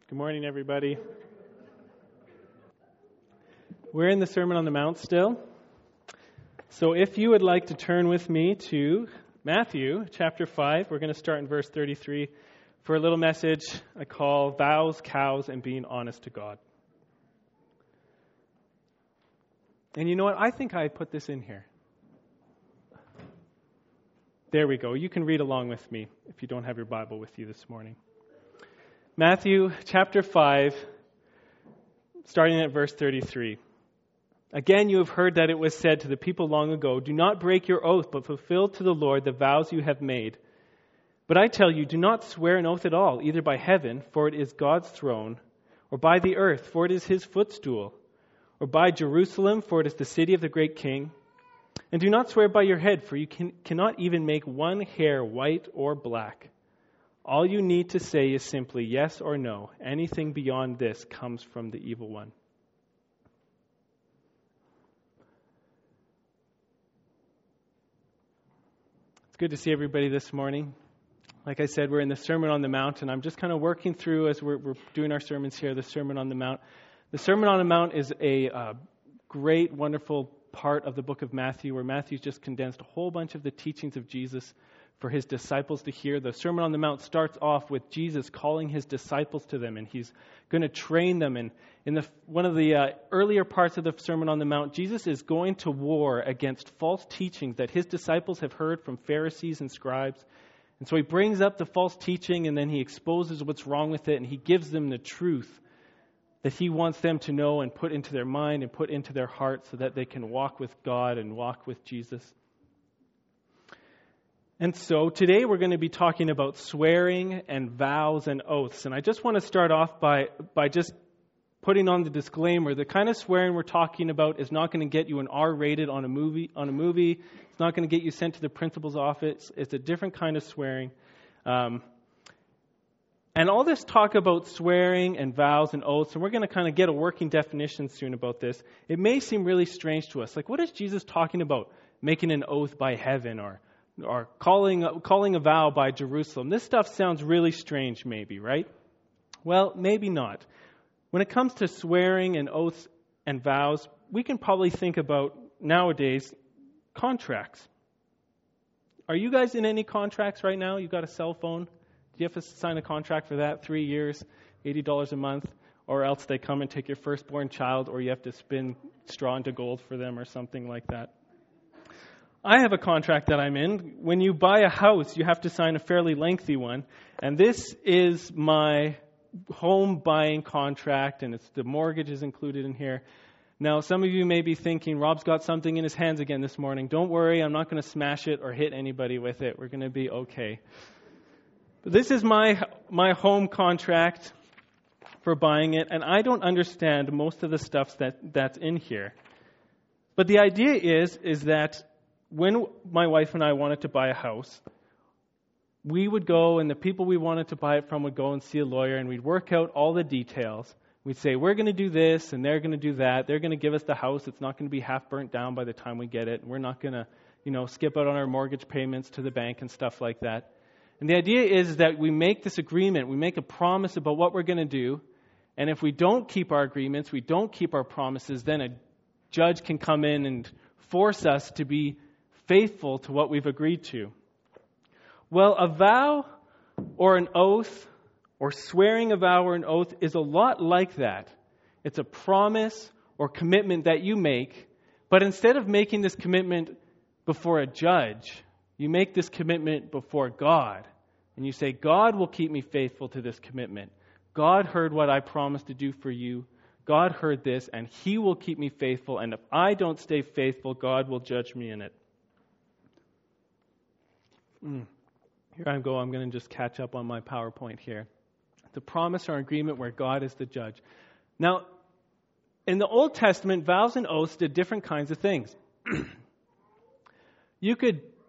Good morning, everybody. We're in the Sermon on the Mount still. So if you would like to turn with me to Matthew chapter 5, we're going to start in verse 33 for a little message I call Vows, Cows, and Being Honest to God. And you know what? I think I put this in here. There we go. You can read along with me if you don't have your Bible with you this morning. Matthew chapter 5, starting at verse 33. Again, you have heard that it was said to the people long ago, do not break your oath, but fulfill to the Lord the vows you have made. But I tell you, do not swear an oath at all, either by heaven, for it is God's throne, or by the earth, for it is his footstool, or by Jerusalem, for it is the city of the great king. And do not swear by your head, for you cannot even make one hair white or black. All you need to say is simply yes or no. Anything beyond this comes from the evil one. It's good to see everybody this morning. Like I said, we're in the Sermon on the Mount, and I'm just kind of working through, as we're doing our sermons here, the Sermon on the Mount. The Sermon on the Mount is a great, wonderful part of the book of Matthew, where Matthew's just condensed a whole bunch of the teachings of Jesus for his disciples to hear. The Sermon on the Mount starts off with Jesus calling his disciples to them, and he's going to train them. And in one of the earlier parts of the Sermon on the Mount, Jesus is going to war against false teachings that his disciples have heard from Pharisees and scribes. And so he brings up the false teaching, and then he exposes what's wrong with it, and he gives them the truth that he wants them to know and put into their mind and put into their heart so that they can walk with God and walk with Jesus. And so today we're going to be talking about swearing and vows and oaths. And I just want to start off by just putting on the disclaimer. The kind of swearing we're talking about is not going to get you an R-rated on a movie. It's not going to get you sent to the principal's office. It's a different kind of swearing. And all this talk about swearing and vows and oaths, and we're going to kind of get a working definition soon about this, it may seem really strange to us. Like, what is Jesus talking about? Making an oath by heaven or calling a vow by Jerusalem. This stuff sounds really strange maybe, right? Well, maybe not. When it comes to swearing and oaths and vows, we can probably think about, nowadays, contracts. Are you guys in any contracts right now? You've got a cell phone? Do you have to sign a contract for that? 3 years, $80 a month? Or else they come and take your firstborn child, or you have to spin straw into gold for them or something like that. I have a contract that I'm in. When you buy a house, you have to sign a fairly lengthy one. And this is my home buying contract, and the mortgage is included in here. Now, some of you may be thinking, Rob's got something in his hands again this morning. Don't worry, I'm not going to smash it or hit anybody with it. We're going to be okay. But this is my home contract for buying it, and I don't understand most of the stuff that's in here. But the idea is that when my wife and I wanted to buy a house, we would go, and the people we wanted to buy it from would go and see a lawyer, and we'd work out all the details. We'd say, we're going to do this, and they're going to do that. They're going to give us the house. It's not going to be half burnt down by the time we get it. We're not going to, skip out on our mortgage payments to the bank and stuff like that. And the idea is that we make this agreement. We make a promise about what we're going to do. And if we don't keep our agreements, we don't keep our promises, then a judge can come in and force us to be faithful to what we've agreed to. Well, a vow or an oath or swearing a vow or an oath is a lot like that. It's a promise or commitment that you make, but instead of making this commitment before a judge, you make this commitment before God. And you say, God will keep me faithful to this commitment. God heard what I promised to do for you. God heard this, and He will keep me faithful. And if I don't stay faithful, God will judge me in it. Here I go. I'm going to just catch up on my PowerPoint here. The promise or agreement where God is the judge. Now, in the Old Testament, vows and oaths did different kinds of things. You could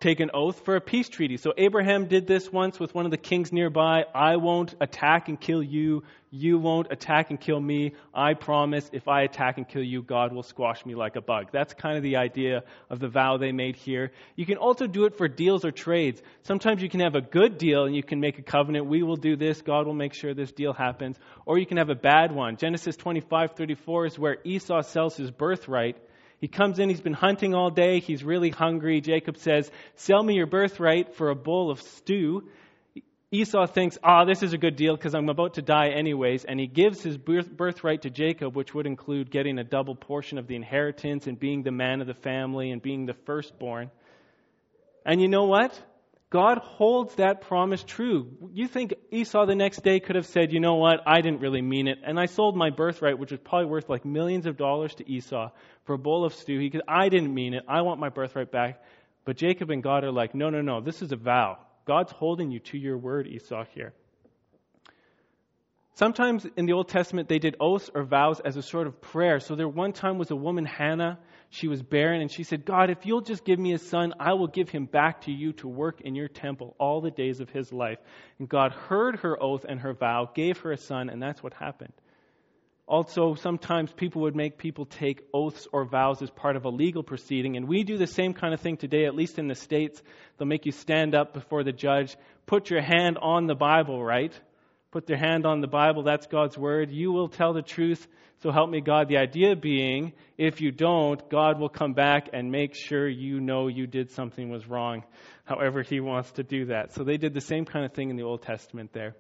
take an oath for a peace treaty. So Abraham did this once with one of the kings nearby. I won't attack and kill you. You won't attack and kill me. I promise if I attack and kill you, God will squash me like a bug. That's kind of the idea of the vow they made here. You can also do it for deals or trades. Sometimes you can have a good deal and you can make a covenant. We will do this. God will make sure this deal happens. Or you can have a bad one. Genesis 25:34 is where Esau sells his birthright. He comes in, he's been hunting all day, he's really hungry. Jacob says, sell me your birthright for a bowl of stew. Esau thinks, this is a good deal because I'm about to die anyways. And he gives his birthright to Jacob, which would include getting a double portion of the inheritance and being the man of the family and being the firstborn. And you know what? God holds that promise true. You think Esau the next day could have said, you know what, I didn't really mean it, and I sold my birthright, which was probably worth like millions of dollars to Esau, for a bowl of stew. He goes, I didn't mean it. I want my birthright back. But Jacob and God are like, no, this is a vow. God's holding you to your word, Esau, here. Sometimes in the Old Testament, they did oaths or vows as a sort of prayer. So there one time was a woman, Hannah. She was barren, and she said, God, if you'll just give me a son, I will give him back to you to work in your temple all the days of his life. And God heard her oath and her vow, gave her a son, and that's what happened. Also, sometimes people would make people take oaths or vows as part of a legal proceeding, and we do the same kind of thing today, at least in the States. They'll make you stand up before the judge, put your hand on the Bible, right? Put their hand on the Bible, that's God's word. You will tell the truth, so help me God. The idea being, if you don't, God will come back and make sure you know you did something was wrong, however he wants to do that. So they did the same kind of thing in the Old Testament there.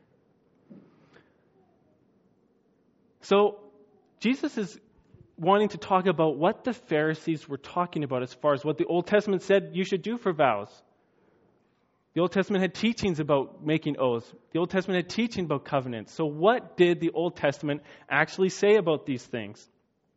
So Jesus is wanting to talk about what the Pharisees were talking about as far as what the Old Testament said you should do for vows. The Old Testament had teachings about making oaths. The Old Testament had teaching about covenants. So what did the Old Testament actually say about these things?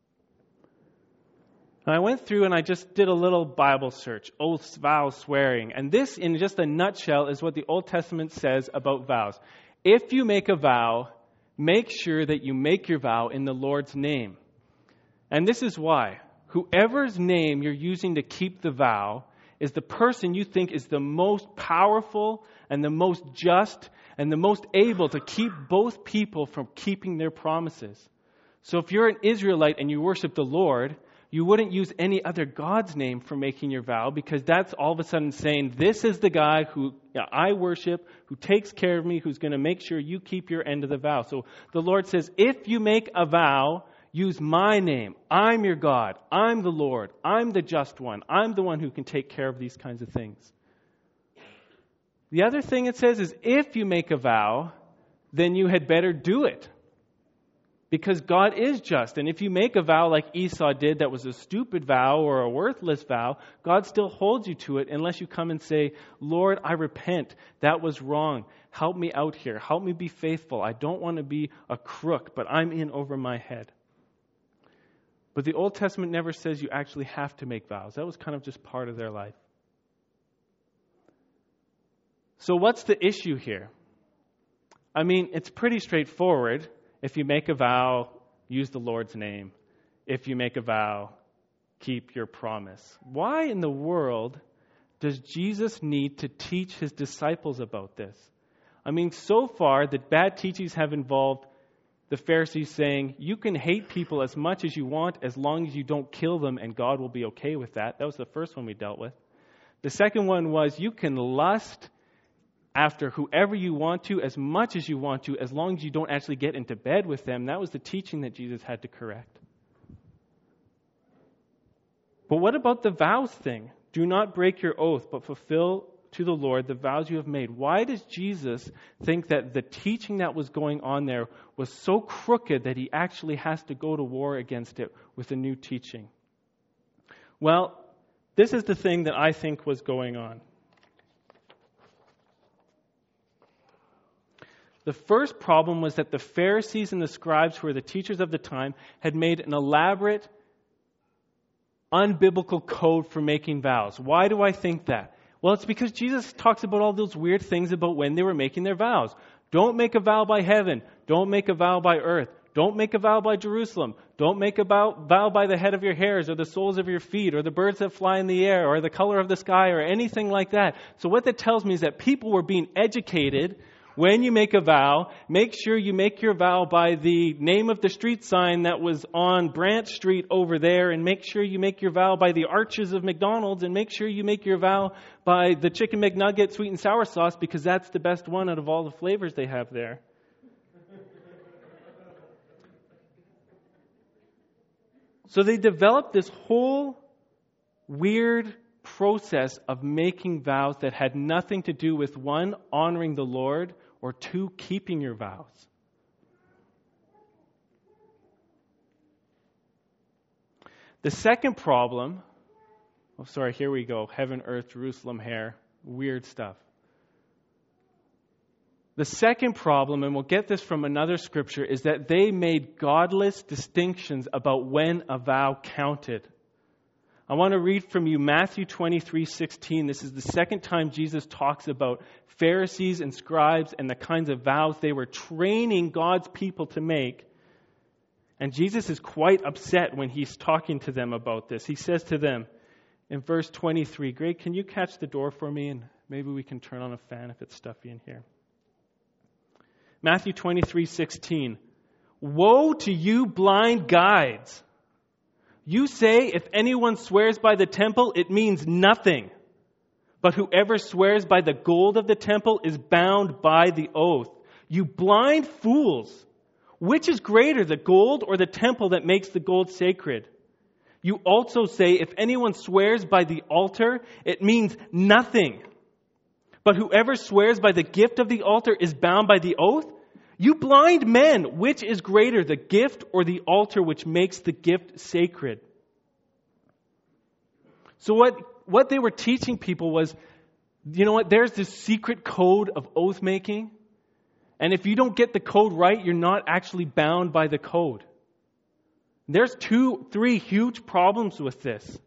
And I went through and I just did a little Bible search, oaths, vows, swearing. And this, in just a nutshell, is what the Old Testament says about vows. If you make a vow, make sure that you make your vow in the Lord's name. And this is why. Whoever's name you're using to keep the vow is the person you think is the most powerful and the most just and the most able to keep both people from keeping their promises. So if you're an Israelite and you worship the Lord, you wouldn't use any other God's name for making your vow, because that's all of a sudden saying, this is the guy who I worship, who takes care of me, who's going to make sure you keep your end of the vow. So the Lord says, if you make a vow, use my name. I'm your God. I'm the Lord. I'm the just one. I'm the one who can take care of these kinds of things. The other thing it says is, if you make a vow, then you had better do it. Because God is just. And if you make a vow like Esau did that was a stupid vow or a worthless vow, God still holds you to it unless you come and say, Lord, I repent. That was wrong. Help me out here. Help me be faithful. I don't want to be a crook, but I'm in over my head. But the Old Testament never says you actually have to make vows. That was kind of just part of their life. So what's the issue here? I mean, it's pretty straightforward. If you make a vow, use the Lord's name. If you make a vow, keep your promise. Why in the world does Jesus need to teach his disciples about this? I mean, so far, the bad teachings have involved the Pharisees saying, you can hate people as much as you want as long as you don't kill them, and God will be okay with that. That was the first one we dealt with. The second one was, you can lust after whoever you want to, as much as you want to, as long as you don't actually get into bed with them. That was the teaching that Jesus had to correct. But what about the vows thing? Do not break your oath, but fulfill to the Lord the vows you have made. Why does Jesus think that the teaching that was going on there was so crooked that he actually has to go to war against it with a new teaching? Well, this is the thing that I think was going on. The first problem was that the Pharisees and the scribes, who were the teachers of the time, had made an elaborate, unbiblical code for making vows. Why do I think that? Well, it's because Jesus talks about all those weird things about when they were making their vows. Don't make a vow by heaven. Don't make a vow by earth. Don't make a vow by Jerusalem. Don't make a vow by the head of your hairs or the soles of your feet or the birds that fly in the air or the color of the sky or anything like that. So what that tells me is that people were being educated. When you make a vow, make sure you make your vow by the name of the street sign that was on Brant Street over there, and make sure you make your vow by the arches of McDonald's, and make sure you make your vow by the Chicken McNugget sweet and sour sauce, because that's the best one out of all the flavors they have there. So they developed this whole weird process of making vows that had nothing to do with, one, honoring the Lord, or two, keeping your vows. The second problem, here we go, heaven, earth, Jerusalem, hair, weird stuff. The second problem, and we'll get this from another scripture, is that they made godless distinctions about when a vow counted. I want to read from you Matthew 23:16. This is the second time Jesus talks about Pharisees and scribes and the kinds of vows they were training God's people to make. And Jesus is quite upset when he's talking to them about this. He says to them in verse 23, Greg, can you catch the door for me? And maybe we can turn on a fan if it's stuffy in here. Matthew 23:16. Woe to you, blind guides! You say, if anyone swears by the temple, it means nothing. But whoever swears by the gold of the temple is bound by the oath. You blind fools! Which is greater, the gold or the temple that makes the gold sacred? You also say, if anyone swears by the altar, it means nothing. But whoever swears by the gift of the altar is bound by the oath? You blind men, which is greater, the gift or the altar which makes the gift sacred? So what they were teaching people was, you know what, there's this secret code of oath making. And if you don't get the code right, you're not actually bound by the code. There's 3 huge problems with this.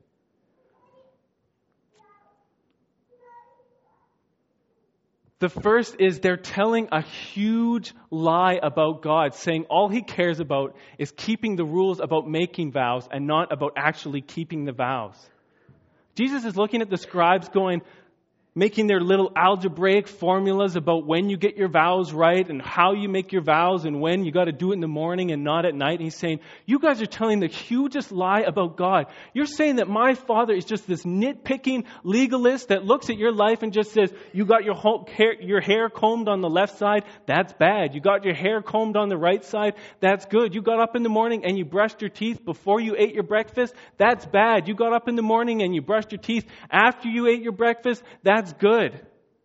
The first is they're telling a huge lie about God, saying all He cares about is keeping the rules about making vows and not about actually keeping the vows. Jesus is looking at the scribes making their little algebraic formulas about when you get your vows right and how you make your vows and when you got to do it in the morning and not at night. And He's saying, you guys are telling the hugest lie about God. You're saying that my Father is just this nitpicking legalist that looks at your life and just says, you got your hair combed on the left side, that's bad. You got your hair combed on the right side, that's good. You got up in the morning and you brushed your teeth before you ate your breakfast, that's bad. You got up in the morning and you brushed your teeth after you ate your breakfast, that's good.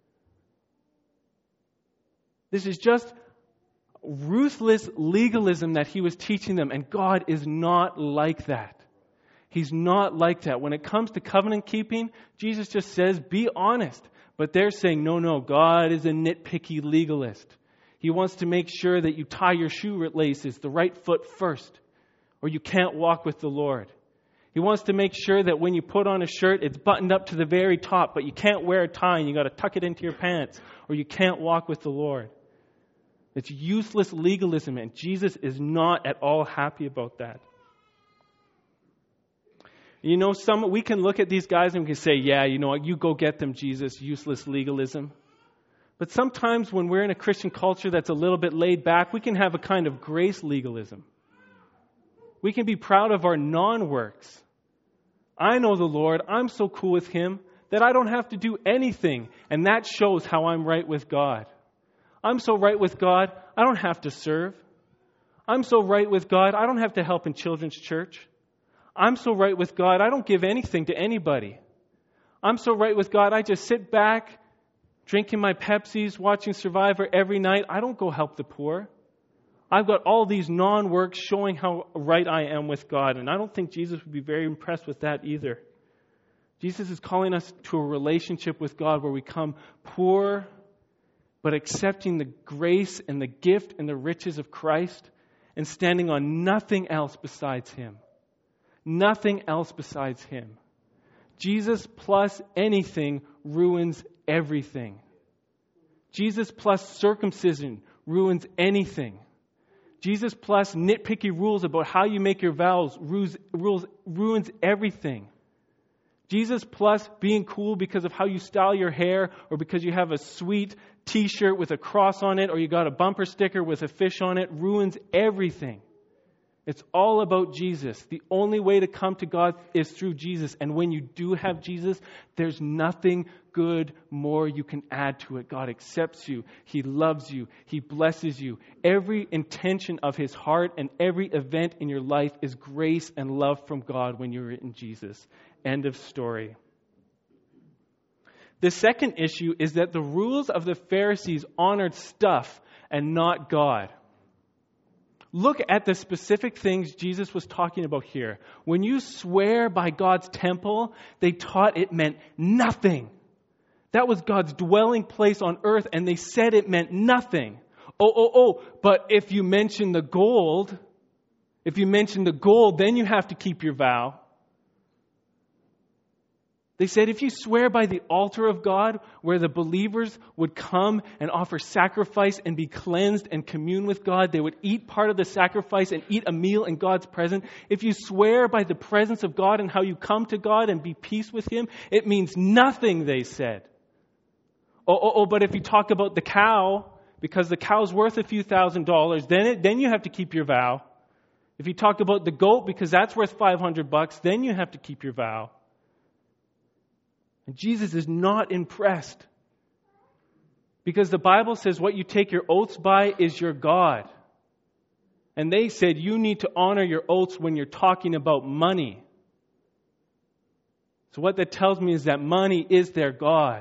This is just ruthless legalism that He was teaching them, and God is not like that. He's not like that. When it comes to covenant keeping, Jesus just says, be honest. But they're saying, no, God is a nitpicky legalist. He wants to make sure that you tie your shoelaces the right foot first, or you can't walk with the Lord. He wants to make sure that when you put on a shirt, it's buttoned up to the very top, but you can't wear a tie and you got to tuck it into your pants, or you can't walk with the Lord. It's useless legalism, and Jesus is not at all happy about that. You know, we can look at these guys and we can say, yeah, you know what, you go get them, Jesus, useless legalism. But sometimes when we're in a Christian culture that's a little bit laid back, we can have a kind of grace legalism. We can be proud of our non-works. I know the Lord, I'm so cool with Him that I don't have to do anything, and that shows how I'm right with God. I'm so right with God, I don't have to serve. I'm so right with God, I don't have to help in children's church. I'm so right with God, I don't give anything to anybody. I'm so right with God, I just sit back, drinking my Pepsis, watching Survivor every night. I don't go help the poor. I've got all these non-works showing how right I am with God, and I don't think Jesus would be very impressed with that either. Jesus is calling us to a relationship with God where we come poor, but accepting the grace and the gift and the riches of Christ and standing on nothing else besides Him. Nothing else besides Him. Jesus plus anything ruins everything. Jesus plus circumcision ruins anything. Jesus plus nitpicky rules about how you make your vows ruins everything. Jesus plus being cool because of how you style your hair, or because you have a sweet t-shirt with a cross on it, or you got a bumper sticker with a fish on it, ruins everything. It's all about Jesus. The only way to come to God is through Jesus. And when you do have Jesus, there's nothing good more you can add to it. God accepts you. He loves you. He blesses you. Every intention of His heart and every event in your life is grace and love from God when you're in Jesus. End of story. The second issue is that the rules of the Pharisees honored stuff and not God. Look at the specific things Jesus was talking about here. When you swear by God's temple, they taught it meant nothing. That was God's dwelling place on earth, and they said it meant nothing. But if you mention the gold, then you have to keep your vow. They said if you swear by the altar of God, where the believers would come and offer sacrifice and be cleansed and commune with God, they would eat part of the sacrifice and eat a meal in God's presence. If you swear by the presence of God and how you come to God and be peace with Him, it means nothing, they said. But if you talk about the cow, because the cow's worth a few $1,000s, then you have to keep your vow. If you talk about the goat, because that's worth $500, then you have to keep your vow. And Jesus is not impressed. Because the Bible says what you take your oaths by is your God. And they said you need to honor your oaths when you're talking about money. So what that tells me is that money is their God.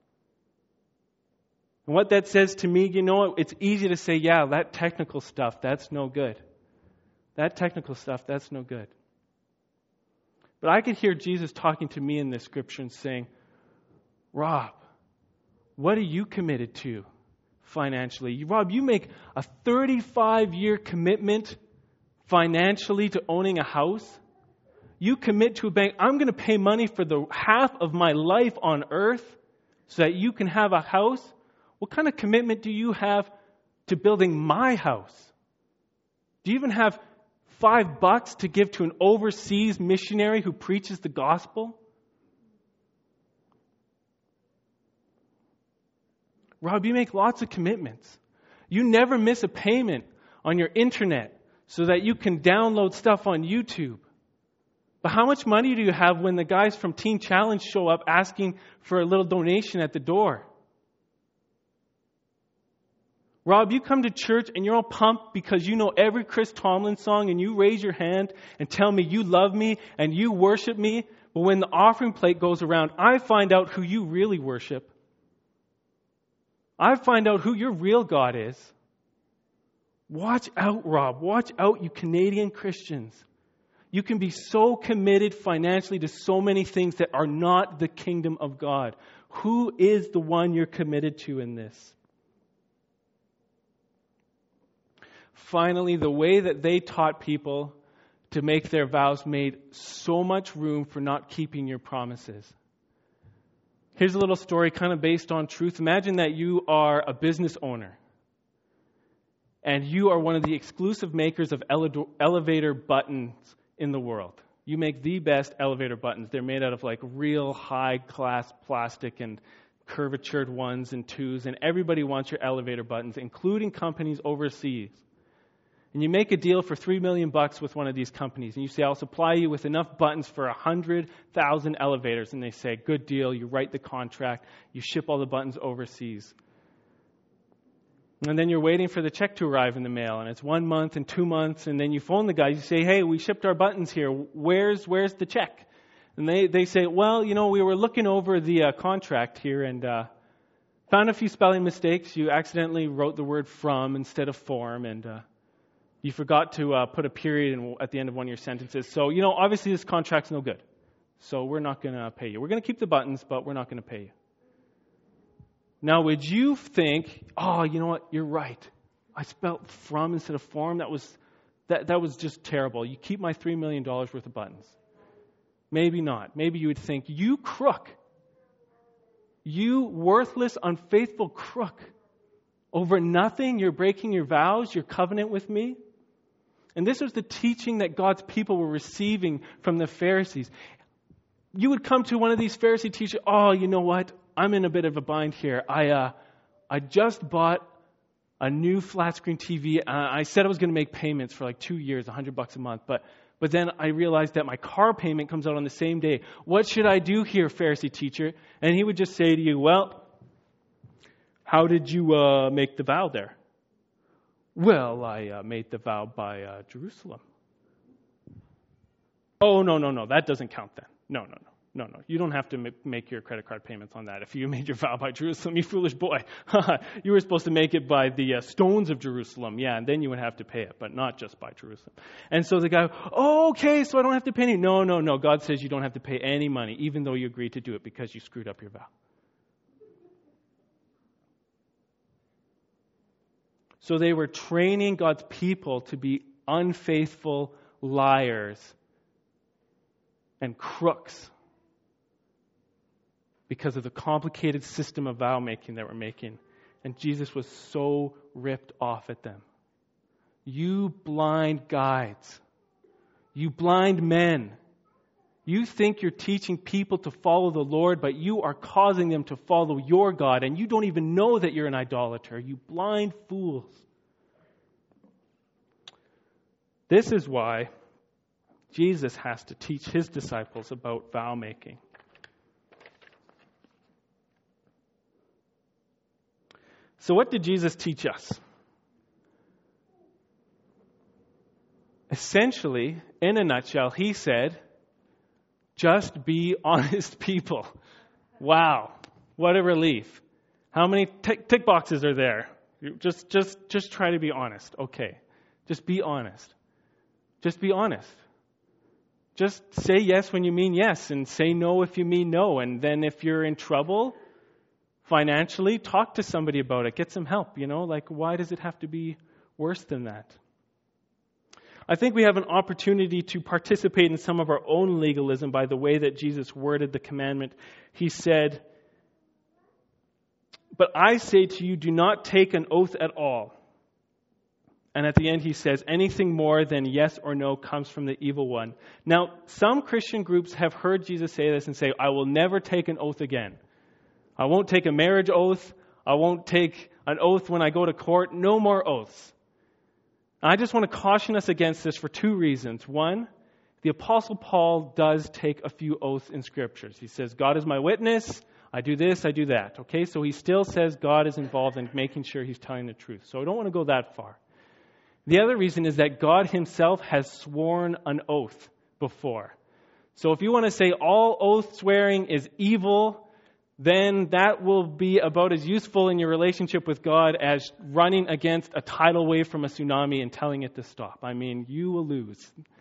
And what that says to me, it's easy to say, yeah, that technical stuff, that's no good. That technical stuff, that's no good. But I could hear Jesus talking to me in this scripture and saying, Rob, what are you committed to financially? Rob, you make a 35-year commitment financially to owning a house. You commit to a bank, I'm going to pay money for the half of my life on earth so that you can have a house. What kind of commitment do you have to building my house? Do you even have $5 to give to an overseas missionary who preaches the gospel? Rob, you make lots of commitments. You never miss a payment on your internet so that you can download stuff on YouTube. But how much money do you have when the guys from Teen Challenge show up asking for a little donation at the door? Rob, you come to church and you're all pumped because you know every Chris Tomlin song, and you raise your hand and tell me you love me and you worship me. But when the offering plate goes around, I find out who you really worship. I find out who your real God is. Watch out, Rob. Watch out, you Canadian Christians. You can be so committed financially to so many things that are not the kingdom of God. Who is the one you're committed to in this? Finally, the way that they taught people to make their vows made so much room for not keeping your promises. Here's a little story kind of based on truth. Imagine that you are a business owner and you are one of the exclusive makers of elevator buttons in the world. You make the best elevator buttons. They're made out of like real high-class plastic and curvatured ones and twos, and everybody wants your elevator buttons, including companies overseas. And you make a deal for $3 million with one of these companies. And you say, I'll supply you with enough buttons for 100,000 elevators. And they say, good deal. You write the contract. You ship all the buttons overseas. And then you're waiting for the check to arrive in the mail. And it's 1 month and 2 months. And then you phone the guy. You say, hey, we shipped our buttons here. Where's the check? And they say, well, we were looking over the contract here and found a few spelling mistakes. You accidentally wrote the word from instead of form. And you forgot to put a period at the end of one of your sentences. So, obviously this contract's no good. So we're not going to pay you. We're going to keep the buttons, but we're not going to pay you. Now, would you think, oh, you know what? You're right. I spelled from instead of form. That was just terrible. You keep my $3 million worth of buttons. Maybe not. Maybe you would think, you crook. You worthless, unfaithful crook. Over nothing, you're breaking your vows, your covenant with me. And this was the teaching that God's people were receiving from the Pharisees. You would come to one of these Pharisee teachers, oh, you know what? I'm in a bit of a bind here. I just bought a new flat screen TV. I said I was going to make payments for like 2 years, $100 a month, but then I realized that my car payment comes out on the same day. What should I do here, Pharisee teacher? And he would just say to you, well, how did you make the vow there? Well, I made the vow by Jerusalem. Oh, no, that doesn't count then. No. You don't have to make your credit card payments on that. If you made your vow by Jerusalem, you foolish boy. You were supposed to make it by the stones of Jerusalem. Yeah, and then you would have to pay it, but not just by Jerusalem. And so the guy, oh, okay, so I don't have to pay any. No. God says you don't have to pay any money, even though you agreed to do it because you screwed up your vow. So they were training God's people to be unfaithful liars and crooks because of the complicated system of vow making that we're making. And Jesus was so ripped off at them. You blind guides. You blind men. You think you're teaching people to follow the Lord, but you are causing them to follow your God, and you don't even know that you're an idolater. You blind fools. This is why Jesus has to teach his disciples about vow making. So what did Jesus teach us? Essentially, in a nutshell, he said, just be honest people. Wow, what a relief. How many tick boxes are there? Just try to be honest. Okay, just be honest. Just be honest. Just say yes when you mean yes, and say no if you mean no. And then if you're in trouble financially, talk to somebody about it. Get some help, why does it have to be worse than that? I think we have an opportunity to participate in some of our own legalism by the way that Jesus worded the commandment. He said, but I say to you, do not take an oath at all. And at the end he says, anything more than yes or no comes from the evil one. Now, some Christian groups have heard Jesus say this and say, I will never take an oath again. I won't take a marriage oath. I won't take an oath when I go to court. No more oaths. I just want to caution us against this for two reasons. One, the Apostle Paul does take a few oaths in Scriptures. He says, God is my witness. I do this, I do that. Okay, so he still says God is involved in making sure he's telling the truth. So I don't want to go that far. The other reason is that God himself has sworn an oath before. So if you want to say all oath swearing is evil, then that will be about as useful in your relationship with God as running against a tidal wave from a tsunami and telling it to stop. I mean, you will lose.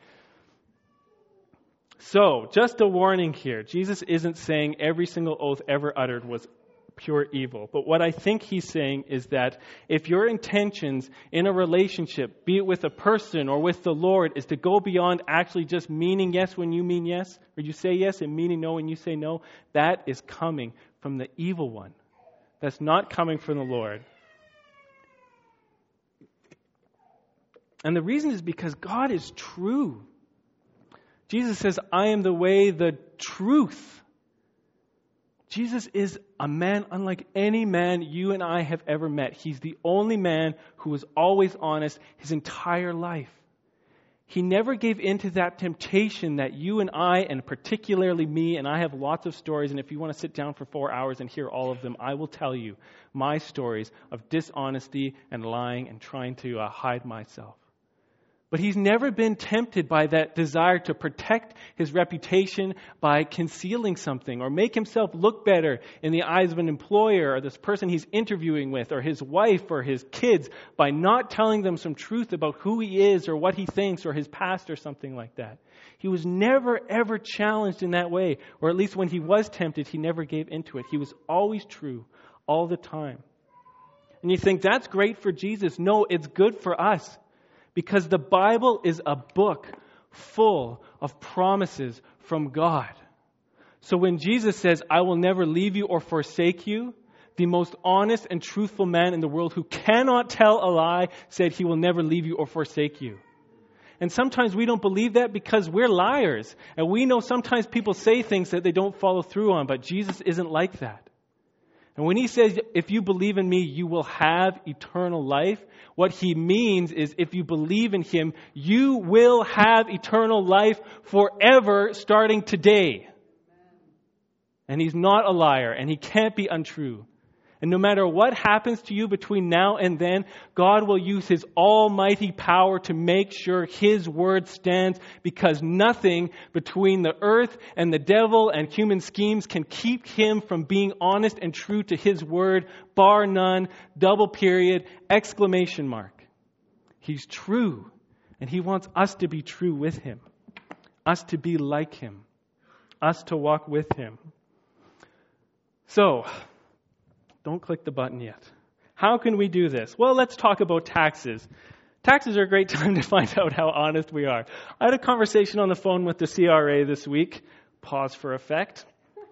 So, just a warning here. Jesus isn't saying every single oath ever uttered was pure evil. But what I think he's saying is that if your intentions in a relationship, be it with a person or with the Lord, is to go beyond actually just meaning yes when you mean yes, or you say yes and meaning no when you say no, that is coming from the evil one. That's not coming from the Lord. And the reason is because God is true. Jesus says, I am the way, the truth. Jesus is a man unlike any man you and I have ever met. He's the only man who was always honest his entire life. He never gave in to that temptation that you and I, and particularly me, and I have lots of stories, and if you want to sit down for 4 hours and hear all of them, I will tell you my stories of dishonesty and lying and trying to hide myself. But he's never been tempted by that desire to protect his reputation by concealing something or make himself look better in the eyes of an employer or this person he's interviewing with or his wife or his kids by not telling them some truth about who he is or what he thinks or his past or something like that. He was never, ever challenged in that way, or at least when he was tempted, he never gave into it. He was always true all the time. And you think, that's great for Jesus. No, it's good for us. Because the Bible is a book full of promises from God. So when Jesus says, I will never leave you or forsake you, the most honest and truthful man in the world who cannot tell a lie said he will never leave you or forsake you. And sometimes we don't believe that because we're liars. And we know sometimes people say things that they don't follow through on, but Jesus isn't like that. And when he says, if you believe in me, you will have eternal life, what he means is if you believe in him, you will have eternal life forever starting today. And he's not a liar, and he can't be untrue. And no matter what happens to you between now and then, God will use his almighty power to make sure his word stands, because nothing between the earth and the devil and human schemes can keep him from being honest and true to his word, bar none, double period, exclamation mark. He's true, and he wants us to be true with him, us to be like him, us to walk with him. So, don't click the button yet. How can we do this? Well, let's talk about taxes. Taxes are a great time to find out how honest we are. I had a conversation on the phone with the CRA this week. Pause for effect.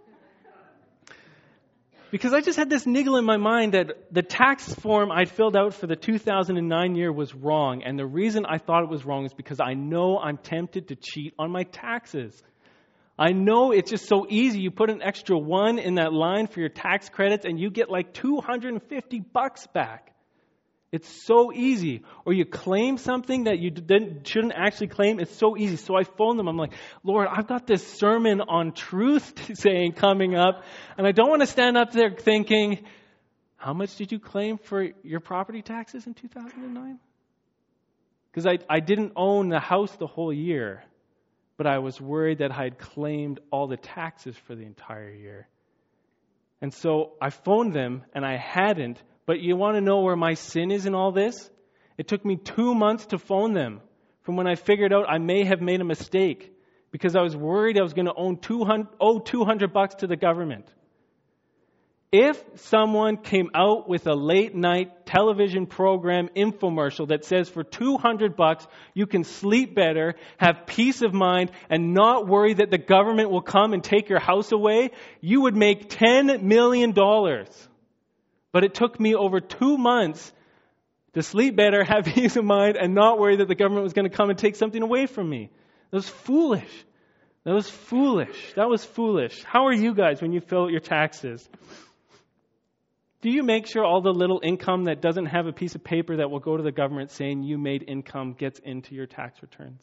Because I just had this niggle in my mind that the tax form I'd filled out for the 2009 year was wrong. And the reason I thought it was wrong is because I know I'm tempted to cheat on my taxes. I know it's just so easy. You put an extra 1 in that line for your tax credits and you get like $250 back. It's so easy. Or you claim something that you shouldn't actually claim. It's so easy. So I phoned them. I'm like, Lord, I've got this sermon on truth saying coming up, and I don't want to stand up there thinking, how much did you claim for your property taxes in 2009? Because I didn't own the house the whole year. But I was worried that I had claimed all the taxes for the entire year. And so I phoned them, and I hadn't. But you want to know where my sin is in all this? It took me 2 months to phone them from when I figured out I may have made a mistake, because I was worried I was going to owe $200 to the government. If someone came out with a late night television program infomercial that says for $200 you can sleep better, have peace of mind, and not worry that the government will come and take your house away, you would make $10 million. But it took me over 2 months to sleep better, have peace of mind, and not worry that the government was going to come and take something away from me. That was foolish. That was foolish. That was foolish. How are you guys when you fill out your taxes? Do you make sure all the little income that doesn't have a piece of paper that will go to the government saying you made income gets into your tax returns?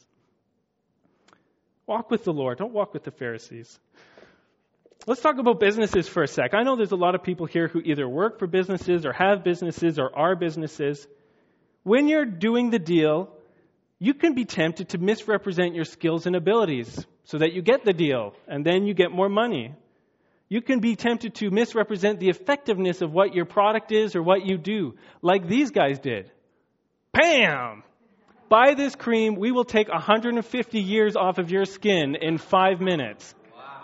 Walk with the Lord. Don't walk with the Pharisees. Let's talk about businesses for a sec. I know there's a lot of people here who either work for businesses or have businesses or are businesses. When you're doing the deal, you can be tempted to misrepresent your skills and abilities so that you get the deal and then you get more money. You can be tempted to misrepresent the effectiveness of what your product is or what you do, like these guys did. Bam! Buy this cream, we will take 150 years off of your skin in 5 minutes. Wow.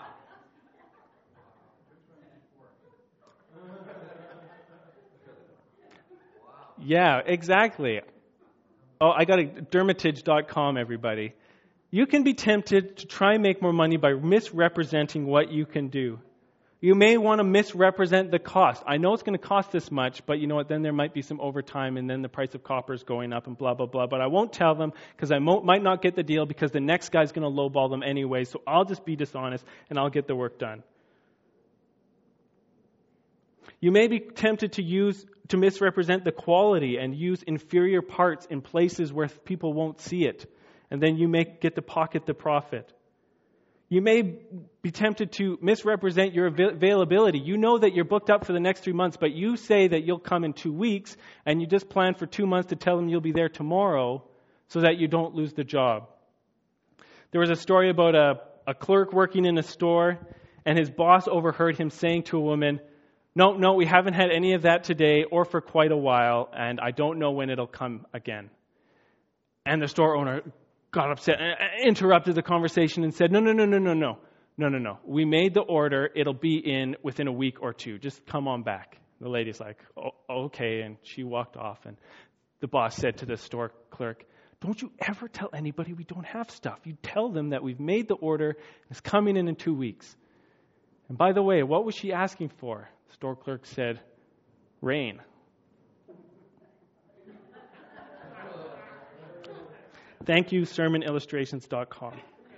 Yeah, exactly. Oh, I got a dermatage.com, everybody. You can be tempted to try and make more money by misrepresenting what you can do. You may want to misrepresent the cost. I know it's going to cost this much, but you know what? Then there might be some overtime, and then the price of copper is going up and blah, blah, blah. But I won't tell them because I might not get the deal because the next guy's going to lowball them anyway. So I'll just be dishonest, and I'll get the work done. You may be tempted to misrepresent the quality and use inferior parts in places where people won't see it. And then you may get to pocket the profit. You may be tempted to misrepresent your availability. You know that you're booked up for the next 3 months, but you say that you'll come in 2 weeks, and you just plan for 2 months to tell them you'll be there tomorrow so that you don't lose the job. There was a story about a clerk working in a store, and his boss overheard him saying to a woman, No, we haven't had any of that today or for quite a while, and I don't know when it'll come again. And the store owner got upset and interrupted the conversation and said, No. We made the order. It'll be in within a week or two. Just come on back. The lady's like, okay. And she walked off. And the boss said to the store clerk, don't you ever tell anybody we don't have stuff. You tell them that we've made the order. It's coming in 2 weeks. And by the way, what was she asking for? The store clerk said, rain. Thank you, sermonillustrations.com.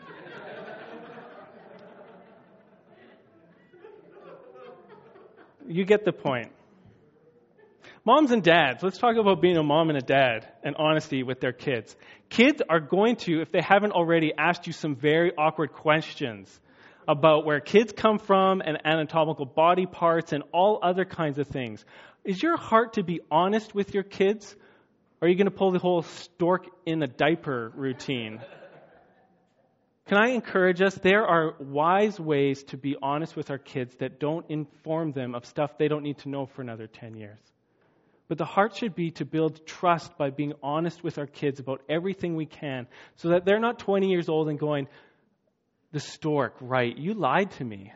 You get the point. Moms and dads, let's talk about being a mom and a dad and honesty with their kids. Kids are going to, if they haven't already, asked you some very awkward questions about where kids come from and anatomical body parts and all other kinds of things. Is your heart to be honest with your kids? Or are you going to pull the whole stork in a diaper routine? Can I encourage us? There are wise ways to be honest with our kids that don't inform them of stuff they don't need to know for another 10 years. But the heart should be to build trust by being honest with our kids about everything we can so that they're not 20 years old and going, the stork, right, you lied to me.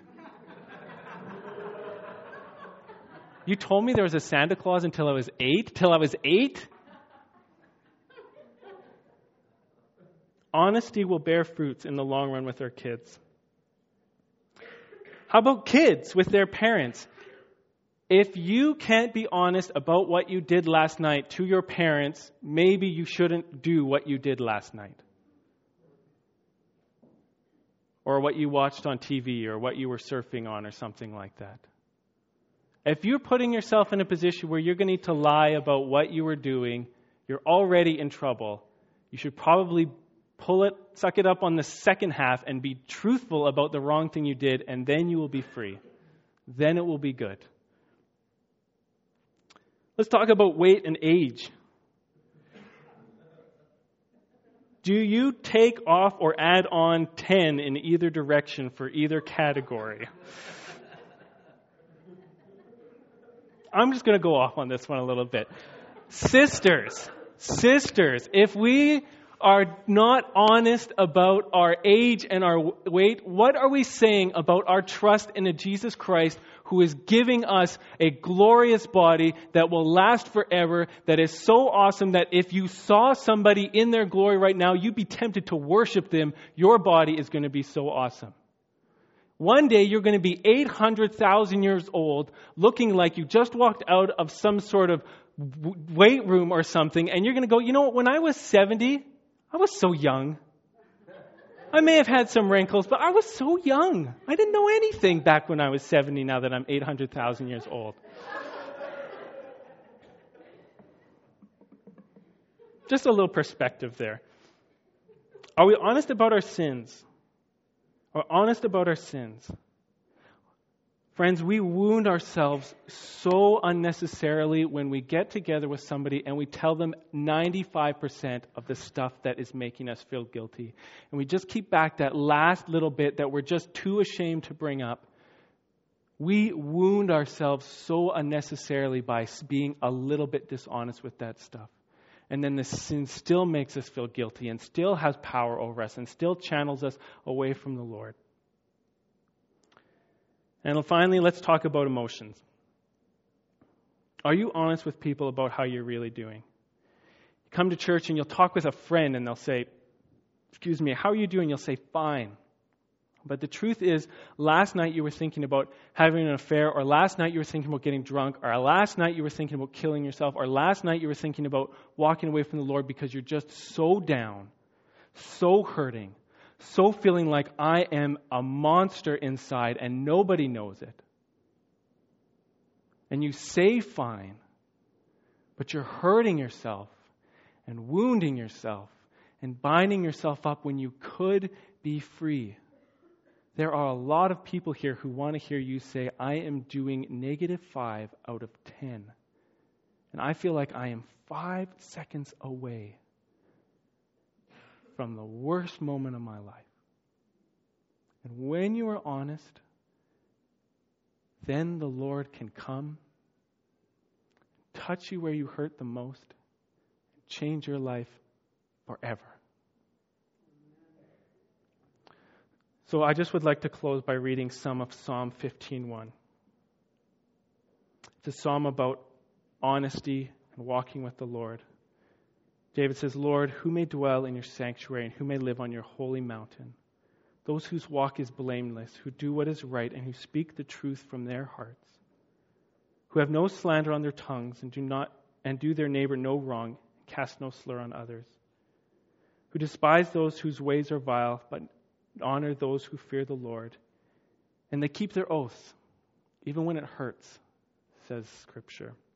You told me there was a Santa Claus until I was 8? Till I was 8? Honesty will bear fruits in the long run with our kids. How about kids with their parents? If you can't be honest about what you did last night to your parents, maybe you shouldn't do what you did last night. Or what you watched on TV or what you were surfing on or something like that. If you're putting yourself in a position where you're going to need to lie about what you were doing, you're already in trouble. You should probably suck it up on the second half and be truthful about the wrong thing you did, and then you will be free. Then it will be good. Let's talk about weight and age. Do you take off or add on 10 in either direction for either category? I'm just going to go off on this one a little bit. Sisters, if we are not honest about our age and our weight, what are we saying about our trust in a Jesus Christ who is giving us a glorious body that will last forever, that is so awesome that if you saw somebody in their glory right now, you'd be tempted to worship them. Your body is going to be so awesome. One day you're going to be 800,000 years old, looking like you just walked out of some sort of weight room or something, and you're going to go, you know what, when I was 70, I was so young. I may have had some wrinkles, but I was so young. I didn't know anything back when I was 70, now that I'm 800,000 years old. Just a little perspective there. Are we honest about our sins? Are honest about our sins? Friends, we wound ourselves so unnecessarily when we get together with somebody and we tell them 95% of the stuff that is making us feel guilty. And we just keep back that last little bit that we're just too ashamed to bring up. We wound ourselves so unnecessarily by being a little bit dishonest with that stuff. And then the sin still makes us feel guilty and still has power over us and still channels us away from the Lord. And finally, let's talk about emotions. Are you honest with people about how you're really doing? You come to church and you'll talk with a friend and they'll say, "Excuse me, how are you doing?" You'll say, "Fine." But the truth is, last night you were thinking about having an affair, or last night you were thinking about getting drunk, or last night you were thinking about killing yourself, or last night you were thinking about walking away from the Lord because you're just so down, so hurting, so feeling like I am a monster inside and nobody knows it. And you say fine, but you're hurting yourself and wounding yourself and binding yourself up when you could be free. There are a lot of people here who want to hear you say, "I am doing -5 out of 10. And I feel like I am 5 seconds away from the worst moment of my life." And when you are honest, then the Lord can come, touch you where you hurt the most, and change your life forever. So I just would like to close by reading some of Psalm 15:1. It's a psalm about honesty and walking with the Lord. David says, "Lord, who may dwell in your sanctuary and who may live on your holy mountain? Those whose walk is blameless, who do what is right and who speak the truth from their hearts, who have no slander on their tongues and do their neighbor no wrong, cast no slur on others, who despise those whose ways are vile, but honor those who fear the Lord. And they keep their oath, even when it hurts, says Scripture.